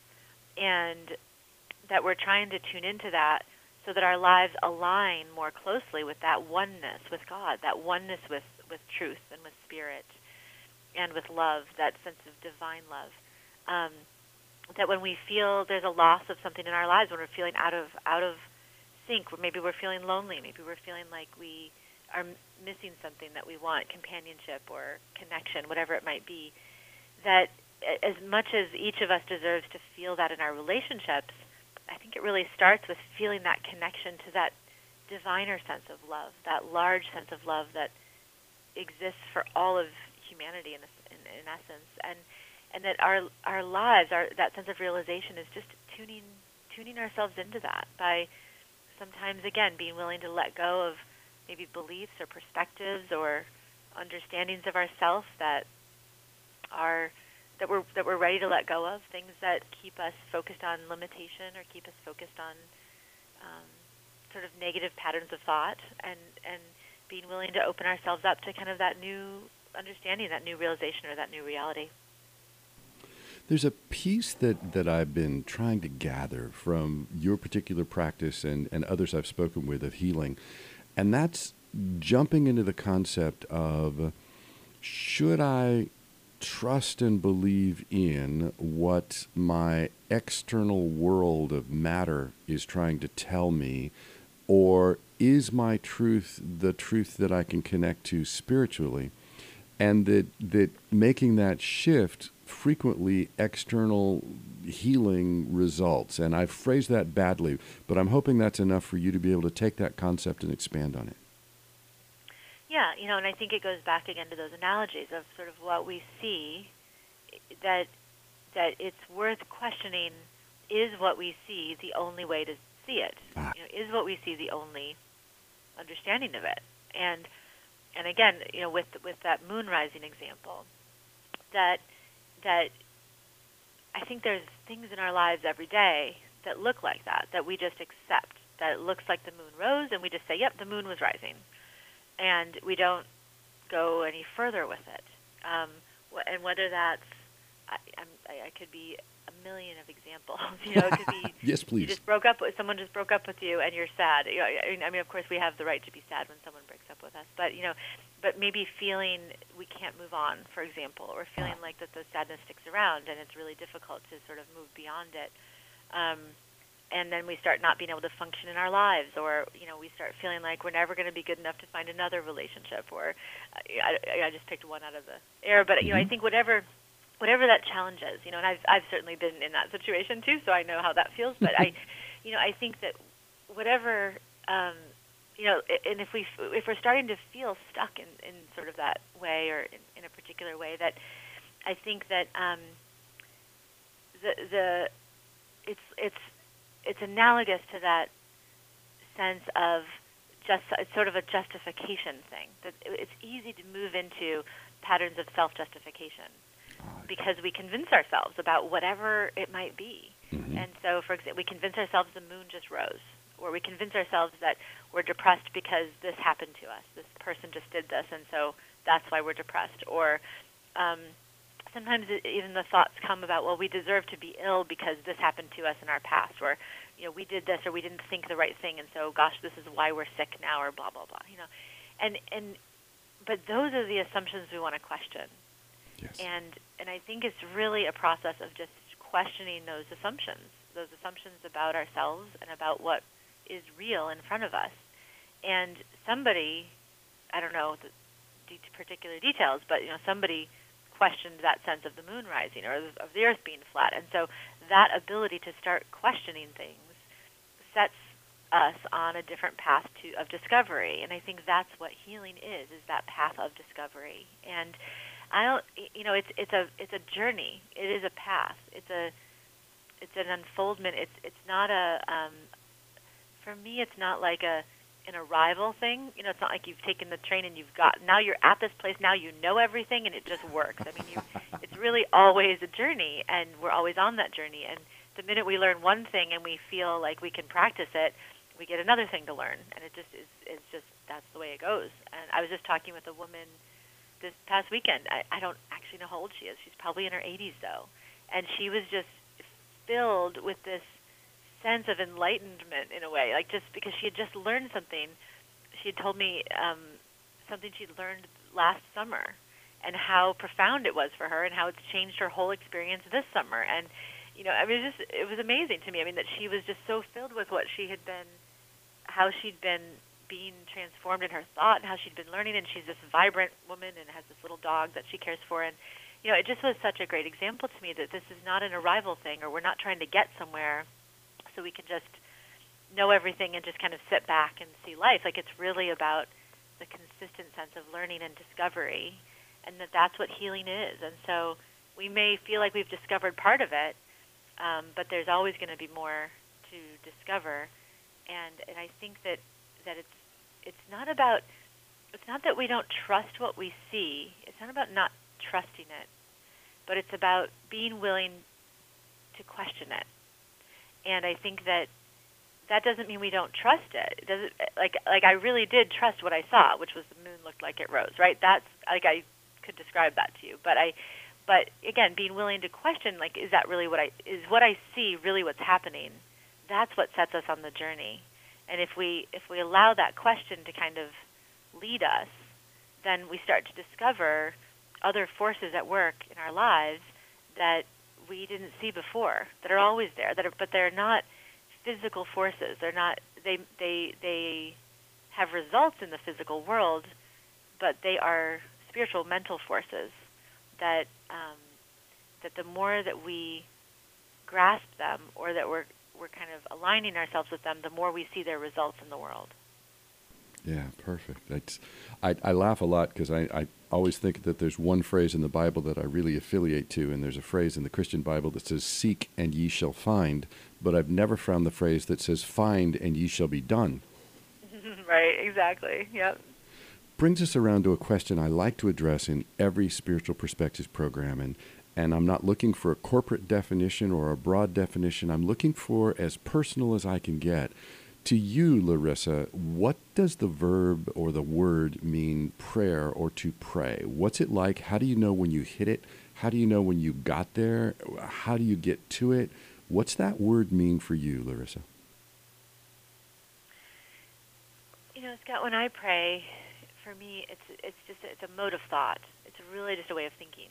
and that we're trying to tune into that so that our lives align more closely with that oneness with God, that oneness with, with truth and with Spirit and with love, that sense of divine love. Um, that when we feel there's a loss of something in our lives, when we're feeling out of out of sync, or maybe we're feeling lonely, maybe we're feeling like we are missing something that we want, companionship or connection, whatever it might be, that as much as each of us deserves to feel that in our relationships, I think it really starts with feeling that connection to that diviner sense of love, that large sense of love that exists for all of humanity in, in, in essence, and and that our our lives, our that sense of realization is just tuning tuning ourselves into that by sometimes, again, being willing to let go of maybe beliefs or perspectives or understandings of ourselves that are that we're that we're ready to let go of, things that keep us focused on limitation or keep us focused on um, sort of negative patterns of thought, and and being willing to open ourselves up to kind of that new understanding, that new realization, or that new reality. There's a piece that, that I've been trying to gather from your particular practice and, and others I've spoken with of healing, and that's jumping into the concept of, should I trust and believe in what my external world of matter is trying to tell me, or is my truth the truth that I can connect to spiritually? And that, that making that shift, frequently external healing results. And I've phrased that badly, but I'm hoping that's enough for you to be able to take that concept and expand on it. Yeah, you know, and I think it goes back again to those analogies of sort of what we see, that that it's worth questioning, is what we see the only way to see it? Ah. You know, is what we see the only understanding of it? And and again, you know, with with that moon rising example, that that I think there's things in our lives every day that look like that, that we just accept, that it looks like the moon rose, and we just say, yep, the moon was rising. And we don't go any further with it. Um, wh- and whether that's, I, I'm, I, I could be a million of examples. You know, it could be yes, please. You just broke up with someone, just broke up with you, and you're sad. You know, I mean, I mean, of course, we have the right to be sad when someone breaks up with us. But you know, but maybe feeling we can't move on, for example, or feeling like that the sadness sticks around, and it's really difficult to sort of move beyond it. Um, And then we start not being able to function in our lives, or you know, we start feeling like we're never going to be good enough to find another relationship. Or I, I just picked one out of the air, but you know, I think whatever, whatever that challenge is, you know, and I've I've certainly been in that situation too, so I know how that feels. But I, you know, I think that whatever, um, you know, and if we if we're starting to feel stuck in, in sort of that way, or in, in a particular way, that I think that um, the the it's it's it's analogous to that sense of just it's sort of a justification thing. That it's easy to move into patterns of self-justification because we convince ourselves about whatever it might be. Mm-hmm. And so, for example, we convince ourselves the moon just rose, or we convince ourselves that we're depressed because this happened to us. This person just did this, and so that's why we're depressed. Or um, sometimes it, even the thoughts come about, well, we deserve to be ill because this happened to us in our past, or you know, we did this, or we didn't think the right thing, and so, gosh, this is why we're sick now, or blah blah blah. You know, and and but those are the assumptions we want to question. Yes. And and I think it's really a process of just questioning those assumptions, those assumptions about ourselves and about what is real in front of us. And somebody, I don't know the de- particular details, but you know, somebody questioned that sense of the moon rising, or of the earth being flat. And so that ability to start questioning things sets us on a different path to of discovery. And I think that's what healing is, is that path of discovery. And I don't, you know, it's it's a it's a journey. It is a path. It's a it's an unfoldment. It's it's not a um, for me. It's not like a an arrival thing. You know, it's not like you've taken the train and you've got now you're at this place. Now you know everything and it just works. I mean, you, it's really always a journey, and we're always on that journey. And the minute we learn one thing and we feel like we can practice it, we get another thing to learn, and it just is. It's just that's the way it goes. And I was just talking with a woman this past weekend. I, I don't actually know how old she is. She's probably in her eighties, though. And she was just filled with this sense of enlightenment in a way, like just because she had just learned something. She had told me um, something she'd learned last summer and how profound it was for her and how it's changed her whole experience this summer. And, you know, I mean, it was, just, it was amazing to me. I mean, that she was just so filled with what she had been, how she'd been being transformed in her thought and how she'd been learning, and she's this vibrant woman and has this little dog that she cares for. And, you know, it just was such a great example to me that this is not an arrival thing, or we're not trying to get somewhere so we can just know everything and just kind of sit back and see life. Like, it's really about the consistent sense of learning and discovery, and that that's what healing is. And so we may feel like we've discovered part of it, um, but there's always going to be more to discover. And and I think that, that it's it's not about it's not that we don't trust what we see. It's not about not trusting it, but it's about being willing to question it. And I think that that doesn't mean we don't trust it. It doesn't like like I really did trust what I saw, which was the moon looked like it rose, right? That's like I could describe that to you. But I, but again, being willing to question, like, is that really what I is what I see really what's happening? That's what sets us on the journey. And if we if we allow that question to kind of lead us, then we start to discover other forces at work in our lives that we didn't see before, that are always there, that are, but they're not physical forces. They're not. They they they have results in the physical world, but they are spiritual, mental forces that um, that the more that we grasp them, or that we're we're kind of aligning ourselves with them, the more we see their results in the world. Yeah, perfect. That's, I, I laugh a lot because I, I always think that there's one phrase in the Bible that I really affiliate to, and there's a phrase in the Christian Bible that says, "Seek and ye shall find," but I've never found the phrase that says, "Find and ye shall be done." Right, exactly, yep. Brings us around to a question I like to address in every Spiritual Perspectives program, and, and I'm not looking for a corporate definition or a broad definition. I'm looking for as personal as I can get. To you, Larissa, what does the verb or the word mean, prayer or to pray? What's it like? How do you know when you hit it? How do you know when you got there? How do you get to it? What's that word mean for you, Larissa? You know, Scott, when I pray, for me, it's it's just it's a mode of thought. It's really just a way of thinking,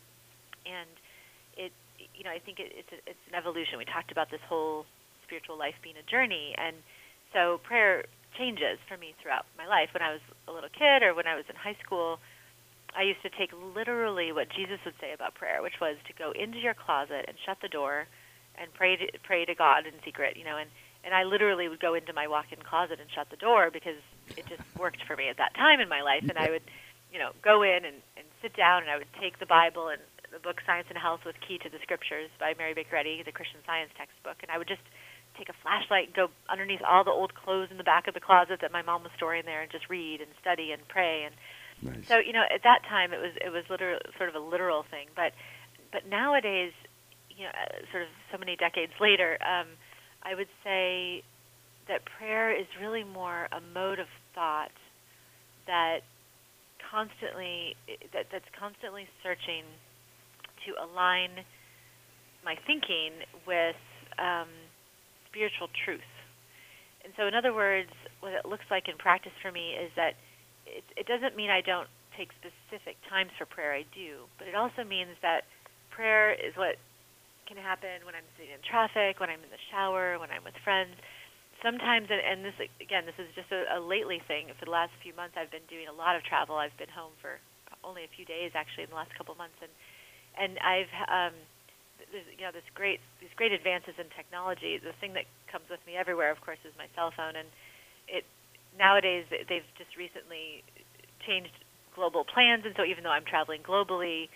and it you know I think it, it's a, it's an evolution. We talked about this whole spiritual life being a journey, and so prayer changes for me throughout my life. When I was a little kid or when I was in high school, I used to take literally what Jesus would say about prayer, which was to go into your closet and shut the door and pray to, pray to God in secret, you know, and, and I literally would go into my walk-in closet and shut the door because it just worked for me at that time in my life, and I would, you know, go in and, and sit down, and I would take the Bible and the book Science and Health with Key to the Scriptures by Mary Baker Eddy, the Christian Science textbook, and I would just take a flashlight and go underneath all the old clothes in the back of the closet that my mom was storing there and just read and study and pray. And Nice. so, you know, at that time it was it was literal, sort of a literal thing. But but nowadays, you know, sort of so many decades later, um, I would say that prayer is really more a mode of thought that constantly that that's constantly searching to align my thinking with um, spiritual truth. And so, in other words, what it looks like in practice for me is that it, it doesn't mean I don't take specific times for prayer. I do, but it also means that prayer is what can happen when I'm sitting in traffic, when I'm in the shower, when I'm with friends. Sometimes, and, and this again, this is just a, a lately thing. For the last few months, I've been doing a lot of travel. I've been home for only a few days, actually, in the last couple of months, and and I've um, there's, you know, this great these great advances in technology. The thing that comes with me everywhere, of course, is my cell phone, and it nowadays they've just recently changed global plans, and so even though I'm traveling globally,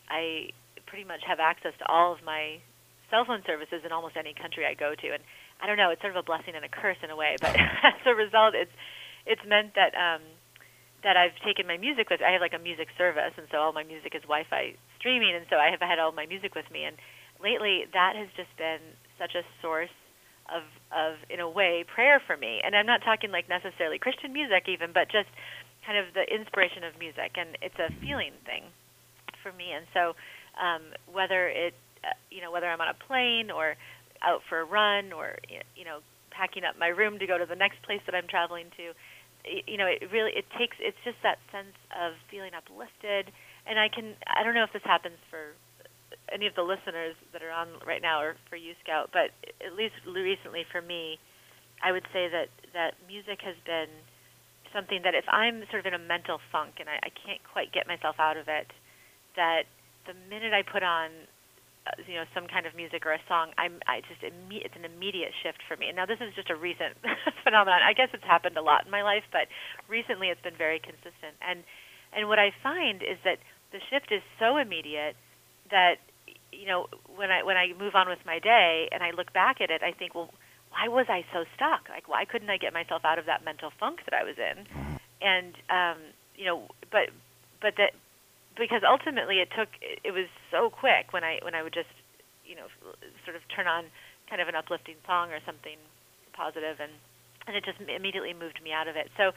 I pretty much have access to all of my cell phone services in almost any country I go to. And I don't know, it's sort of a blessing and a curse in a way, but as a result, it's it's meant that um, that I've taken my music with. I have like a music service, and so all my music is Wi-Fi streaming, and so I have had all my music with me. And lately, that has just been such a source of, of in a way, prayer for me. And I'm not talking like necessarily Christian music even, but just kind of the inspiration of music, and it's a feeling thing for me. And so um, whether it, uh, you know, whether I'm on a plane or out for a run or, you know, packing up my room to go to the next place that I'm traveling to, you know, it really, it takes, it's just that sense of feeling uplifted. And I can, I don't know if this happens for any of the listeners that are on right now or for you, Scout, but at least recently for me, I would say that, that music has been something that if I'm sort of in a mental funk and I, I can't quite get myself out of it, that the minute I put on, uh, you know, some kind of music or a song, I'm, I just, imme- it's an immediate shift for me. And now this is just a recent phenomenon. I guess it's happened a lot in my life, but recently it's been very consistent. And, and what I find is that the shift is so immediate that, you know, when I, when I move on with my day and I look back at it, I think, well, why was I so stuck? Like, why couldn't I get myself out of that mental funk that I was in? And, um, you know, but, but that, because ultimately it took, it was so quick when I, when I would just, you know, sort of turn on kind of an uplifting song or something positive, and, and it just immediately moved me out of it. So,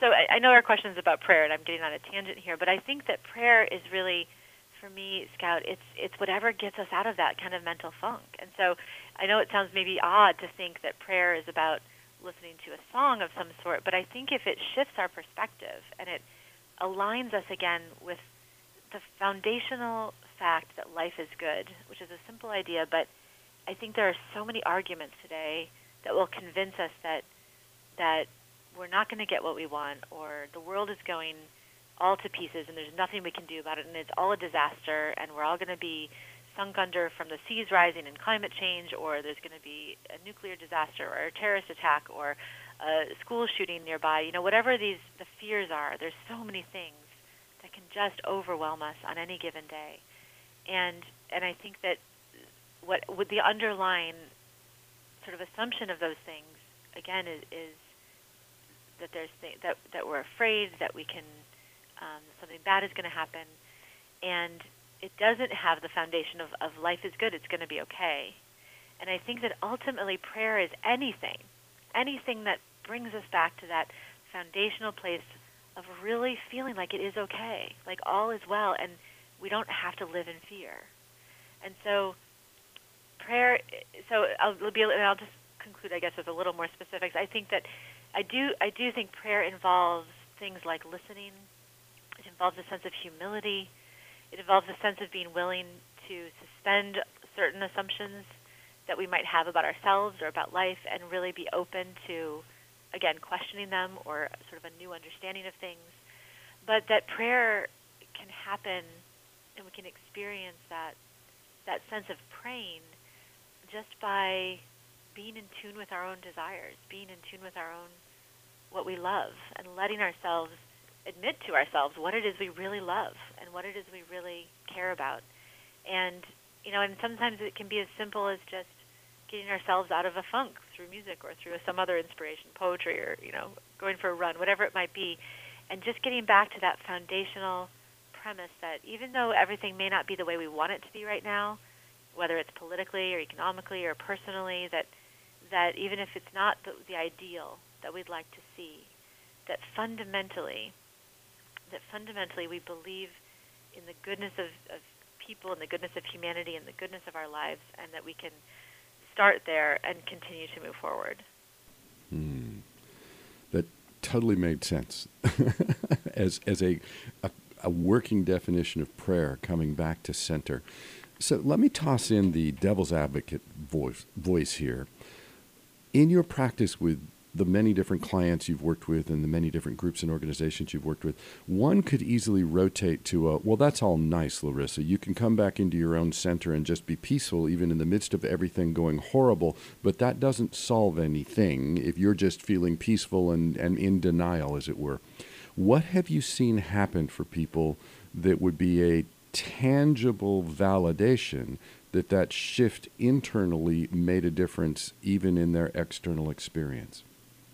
so I, I know our question is about prayer, and I'm getting on a tangent here, but I think that prayer is really, for me, Scout, it's it's whatever gets us out of that kind of mental funk. And so I know it sounds maybe odd to think that prayer is about listening to a song of some sort, but I think if it shifts our perspective and it aligns us again with the foundational fact that life is good, which is a simple idea, but I think there are so many arguments today that will convince us that that we're not going to get what we want, or the world is going all to pieces and there's nothing we can do about it, and it's all a disaster, and we're all going to be sunk under from the seas rising and climate change, or there's going to be a nuclear disaster or a terrorist attack or a school shooting nearby. You know, whatever these the fears are, there's so many things that can just overwhelm us on any given day. And and I think that what with the underlying sort of assumption of those things, again, is, is that there's th- that that we're afraid that we can um, something bad is going to happen, and it doesn't have the foundation of, of life is good, it's going to be okay. And I think that ultimately prayer is anything, anything that brings us back to that foundational place of really feeling like it is okay, like all is well, and we don't have to live in fear. And so prayer, so I'll be, and I'll just conclude, I guess, with a little more specifics. I think that I do, I do think prayer involves things like listening. It involves a sense of humility. It involves a sense of being willing to suspend certain assumptions that we might have about ourselves or about life and really be open to, again, questioning them or sort of a new understanding of things. But that prayer can happen and we can experience that that sense of praying just by being in tune with our own desires, being in tune with our own, what we love, and letting ourselves admit to ourselves what it is we really love and what it is we really care about. And, you know, and sometimes it can be as simple as just getting ourselves out of a funk through music or through some other inspiration, poetry, or, you know, going for a run, whatever it might be, and just getting back to that foundational premise that even though everything may not be the way we want it to be right now, whether it's politically or economically or personally, that that even if it's not the, the ideal that we'd like to see, that fundamentally, that fundamentally we believe in the goodness of, of people and the goodness of humanity and the goodness of our lives, and that we can start there and continue to move forward. Hmm. That totally made sense as as a, a a working definition of prayer, coming back to center. So let me toss in the devil's advocate voice voice here. In your practice with the many different clients you've worked with and the many different groups and organizations you've worked with, one could easily rotate to a, well, that's all nice, Larissa. You can come back into your own center and just be peaceful even in the midst of everything going horrible, but that doesn't solve anything if you're just feeling peaceful and, and in denial, as it were. What have you seen happen for people that would be a tangible validation that that shift internally made a difference even in their external experience?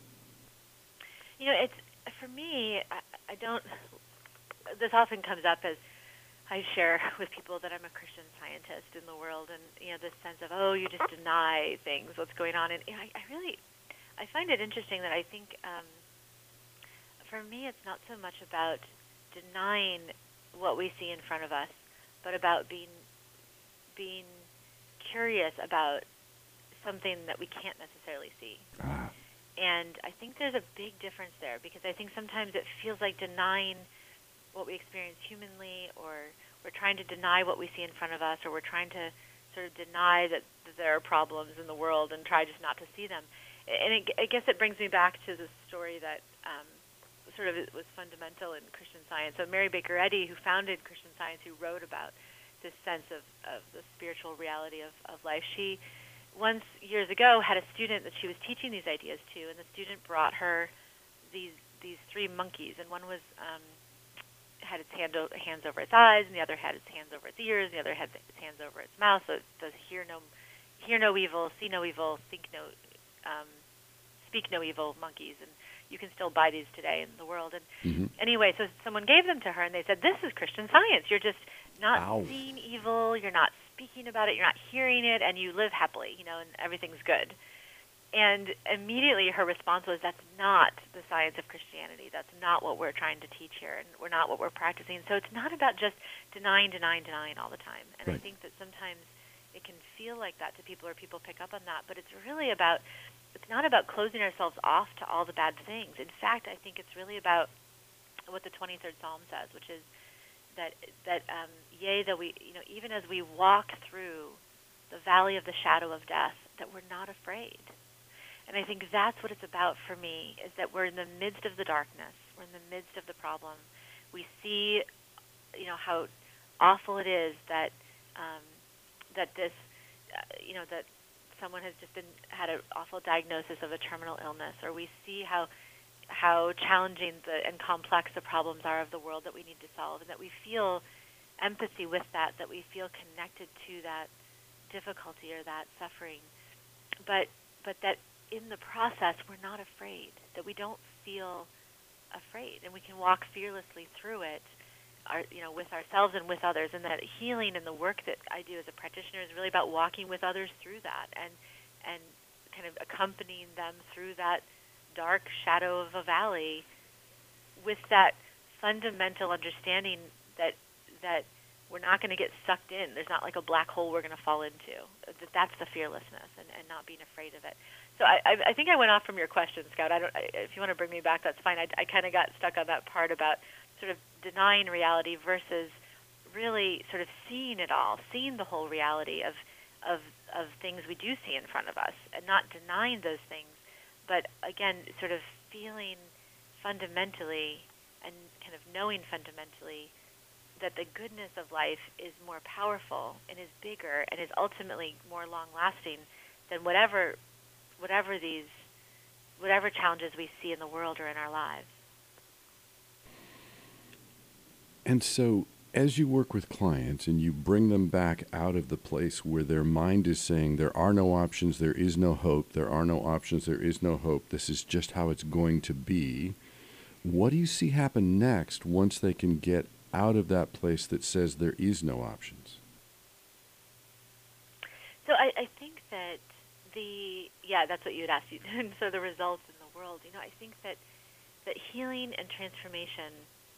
You know, it's, for me, I, I don't, this often comes up as I share with people that I'm a Christian Scientist in the world, and, you know, this sense of, oh, you just deny things, what's going on. And you know, I, I really, I find it interesting that I think, um, for me, it's not so much about denying what we see in front of us, but about being being curious about something that we can't necessarily see. Ah. And I think there's a big difference there, because I think sometimes it feels like denying what we experience humanly, or we're trying to deny what we see in front of us, or we're trying to sort of deny that, that there are problems in the world and try just not to see them. And it, I guess it brings me back to the story that um, sort of was fundamental in Christian Science. So Mary Baker Eddy, who founded Christian Science, who wrote about this sense of, of the spiritual reality of, of life, she once years ago had a student that she was teaching these ideas to, and the student brought her these these three monkeys, and one was um, had its hand o- hands over its eyes, and the other had its hands over its ears, and the other had its hands over its mouth. So it does hear no hear no evil, see no evil, think no um, speak no evil monkeys, and you can still buy these today in the world. And Mm-hmm. anyway, so someone gave them to her, and they said, "This is Christian Science. You're just not Ow. seeing evil, you're not speaking about it, you're not hearing it, and you live happily, you know, and everything's good." And immediately her response was, that's not the science of Christianity. That's not what we're trying to teach here, and we're not what we're practicing. So it's not about just denying, denying, denying all the time. And Right. I think that sometimes it can feel like that to people, or people pick up on that. But it's really about, it's not about closing ourselves off to all the bad things. In fact, I think it's really about what the twenty-third Psalm says, which is that, that um, yea, that we, you know, even as we walk through the valley of the shadow of death, that we're not afraid. And I think that's what it's about for me, is that we're in the midst of the darkness. We're in the midst of the problem. We see, you know, how awful it is that um, that this, uh, you know, that someone has just been had an awful diagnosis of a terminal illness, or we see how how challenging the and complex the problems are of the world that we need to solve, and that we feel empathy with that, that we feel connected to that difficulty or that suffering, but but that in the process, we're not afraid, that we don't feel afraid, and we can walk fearlessly through it, our, you know, with ourselves and with others. And that healing and the work that I do as a practitioner is really about walking with others through that, and and kind of accompanying them through that dark shadow of a valley with that fundamental understanding that that we're not going to get sucked in. There's not like a black hole we're going to fall into. That that's the fearlessness, and, and not being afraid of it. So I, I, I think I went off from your question, Scout. I don't. I, if you want to bring me back, that's fine. I, I kind of got stuck on that part about sort of denying reality versus really sort of seeing it all, seeing the whole reality of of of things we do see in front of us, and not denying those things, but again, sort of feeling fundamentally and kind of knowing fundamentally that the goodness of life is more powerful and is bigger and is ultimately more long-lasting than whatever whatever these whatever challenges we see in the world or in our lives. And so as you work with clients and you bring them back out of the place where their mind is saying there are no options, there is no hope, there are no options, there is no hope, this is just how it's going to be, what do you see happen next once they can get out of that place that says there is no options? So I, I think that the, yeah, that's what you had asked. And so the results in the world, you know, I think that, that healing and transformation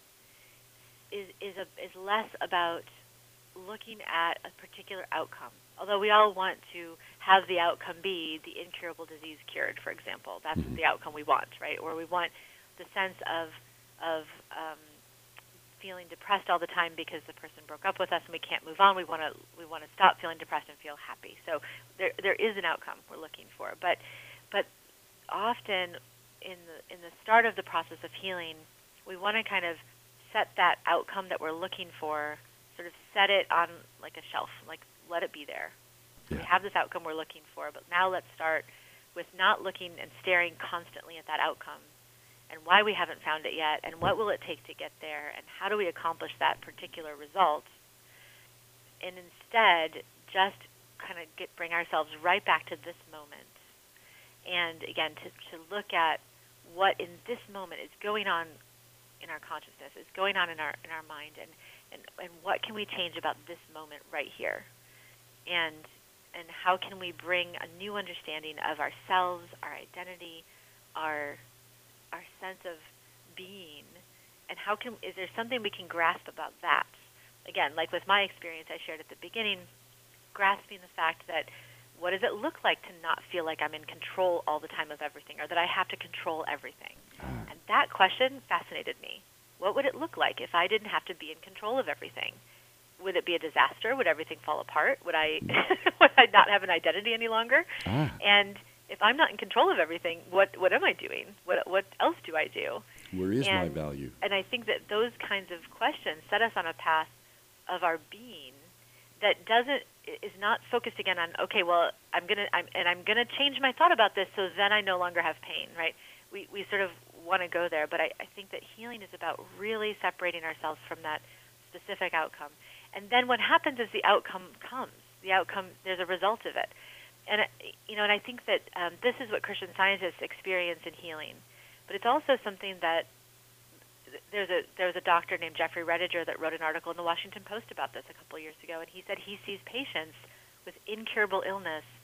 is is a, is less about looking at a particular outcome. Although we all want to have the outcome be the incurable disease cured, for example. That's Mm-hmm. the outcome we want, right? Or we want the sense of of um, feeling depressed all the time because the person broke up with us and we can't move on. We want to we want to stop feeling depressed and feel happy. So there there is an outcome we're looking for, but but often in the in the start of the process of healing, we want to kind of set that outcome that we're looking for, sort of set it on like a shelf, like let it be there. Yeah. We have this outcome we're looking for, but now let's start with not looking and staring constantly at that outcome and why we haven't found it yet, and what will it take to get there, and how do we accomplish that particular result, and instead just kind of get bring ourselves right back to this moment, and again to, to look at what in this moment is going on in our consciousness, is going on in our in our mind, and, and, and what can we change about this moment right here, and and how can we bring a new understanding of ourselves, our identity, our our sense of being, and how can is there something we can grasp about that? Again, like with my experience I shared at the beginning, grasping the fact that what does it look like to not feel like I'm in control all the time of everything, or that I have to control everything? And that question fascinated me. What would it look like if I didn't have to be in control of everything? Would it be a disaster? Would everything fall apart? Would I would I not have an identity any longer? Ah. And if I'm not in control of everything, what what am I doing? What what else do I do? Where is my And- value? And I think that those kinds of questions set us on a path of our being that doesn't is not focused again on, okay, well, I'm gonna I'm, and I'm gonna change my thought about this so then I no longer have pain, right? We we sort of want to go there, but I, I think that healing is about really separating ourselves from that specific outcome. And then what happens is the outcome comes. The outcome, there's a result of it. And, you know, and I think that um, this is what Christian scientists experience in healing. But it's also something that there's a there's a doctor named Jeffrey Rediger that wrote an article in the Washington Post about this a couple of years ago, and he said he sees patients with incurable illness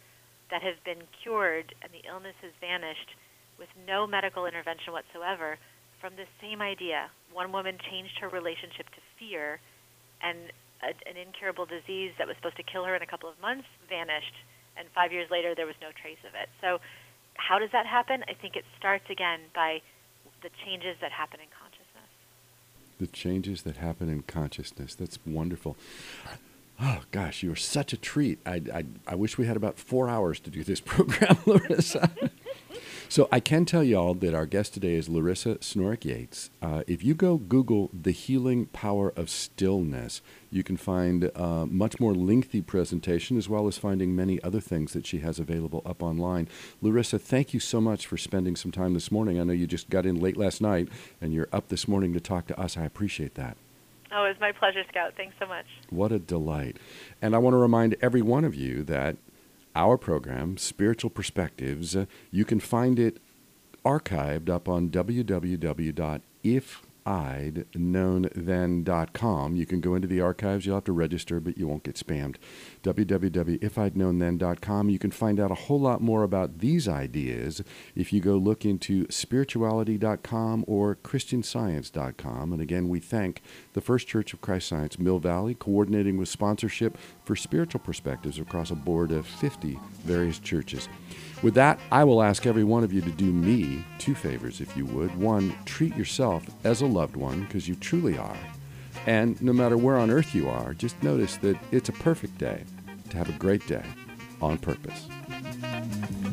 that have been cured and the illness has vanished with no medical intervention whatsoever from the same idea. One woman changed her relationship to fear, and a, an incurable disease that was supposed to kill her in a couple of months vanished, and five years later there was no trace of it. So how does that happen? I think it starts again by the changes that happen in consciousness. The changes that happen in consciousness. That's wonderful. Oh, gosh, you are such a treat. I, I, I wish we had about four hours to do this program, Larissa. So I can tell y'all that our guest today is Larissa Snorik Yates. Uh, if you go Google The Healing Power of Stillness, you can find a much more lengthy presentation as well as finding many other things that she has available up online. Larissa, thank you so much for spending some time this morning. I know you just got in late last night and you're up this morning to talk to us. I appreciate that. Oh, it was my pleasure, Scout. Thanks so much. What a delight. And I want to remind every one of you that our program, Spiritual Perspectives, uh, you can find it archived up on w w w dot if i'd known then dot com. You can go into the archives. You'll have to register, but you won't get spammed. w w w dot if i'd known then dot com. You can find out a whole lot more about these ideas if you go look into spirituality dot com or christian science dot com. And again, we thank the First Church of Christ Science, Mill Valley, coordinating with sponsorship for Spiritual Perspectives across a board of fifty various churches. With that, I will ask every one of you to do me two favors, if you would. One, treat yourself as a loved one, because you truly are. And no matter where on earth you are, just notice that it's a perfect day to have a great day on purpose.